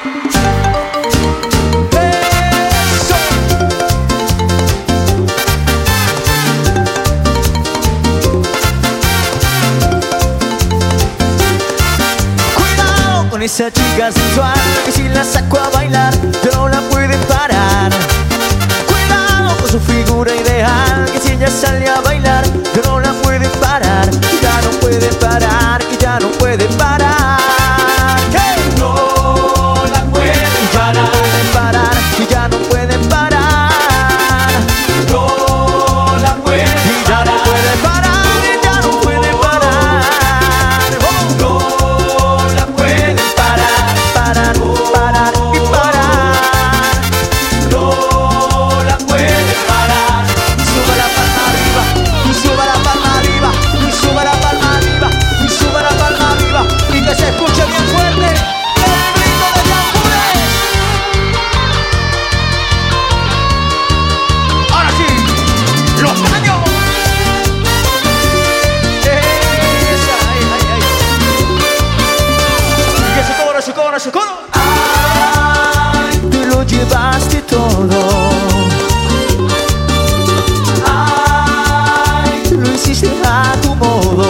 Esa chica sensual que si la saco a bailar ya no la pueden parar. Cuidado con su figura ideal, que si ella sale a bailar ya no la pueden parar. Ya no pueden parar, y ya no pueden parar. ¡Hey! No la pueden parar, y ya no pueden parar. no la pueden Y ya no pueden parar, y ya no pueden parar. Oh. no la pueden Parar, parar y parar. no la pueden parar. Suba la palma arriba, y suba la palma arriba, y suba la palma arriba, y suba la palma arriba, y que se escuche bien fuerte el grito de tambores. Ahora sí, los años. Esa, ay, ay, ay. Y que ese coro, ese coro, ese coro. Ay, tú lo llevaste todo. Lo hiciste a tu modo.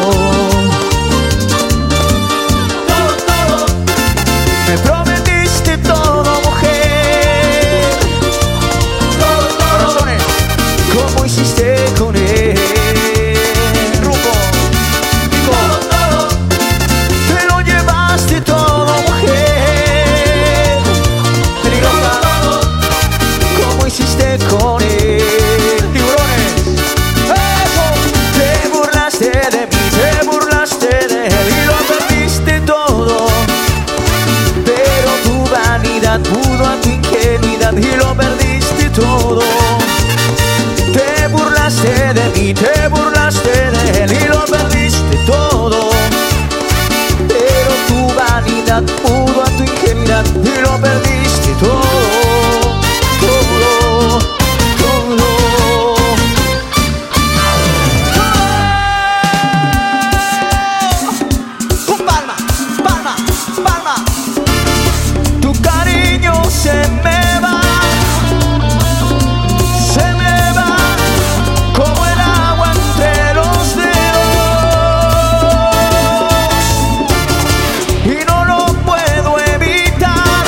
Todo, todo, Me prometiste todo, mujer. todo, Corazones, ¿cómo hiciste con él? Rumbo, todo, todo, te lo llevaste todo, mujer. Peligrosa, todo, ¿cómo hiciste con él? Tiburones, eso. Te burlaste de mí, te burlaste de él y lo perdiste todo. Pero tu vanidad pudo a tu ingenuidad y lo perdiste todo. Te burlaste de mí, te burlaste de él y lo perdiste todo. Pero tu vanidad pudo a tu ingenuidad y lo perdiste todo. Todo, todo. Palma, palma, palma. Tu cariño se me va como el agua entre los dedos y no lo puedo evitar,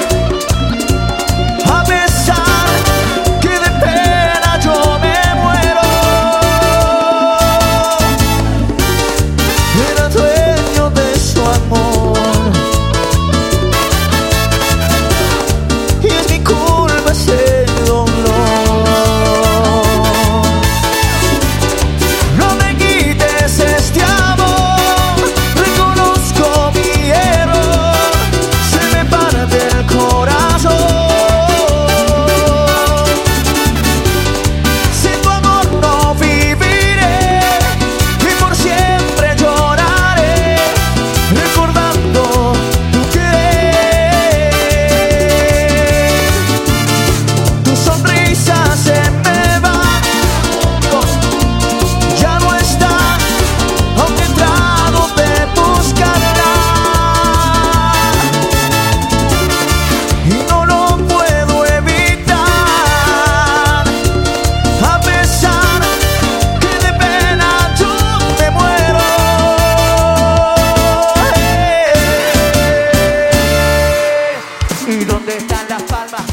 a pesar que de pena yo me muero. Era dueño de su amor y es mi culpa ese dolor. No me quites este amor, reconozco mi error, se me parte el corazón. Sin tu amor no viviré y por siempre lloraré, recordando tu querer. Tu sonrisa se me va, ya no está, aunque he tratado de buscarla y no lo puedo evitar, a pesar que de pena yo me muero. ¿Y dónde están las palmas?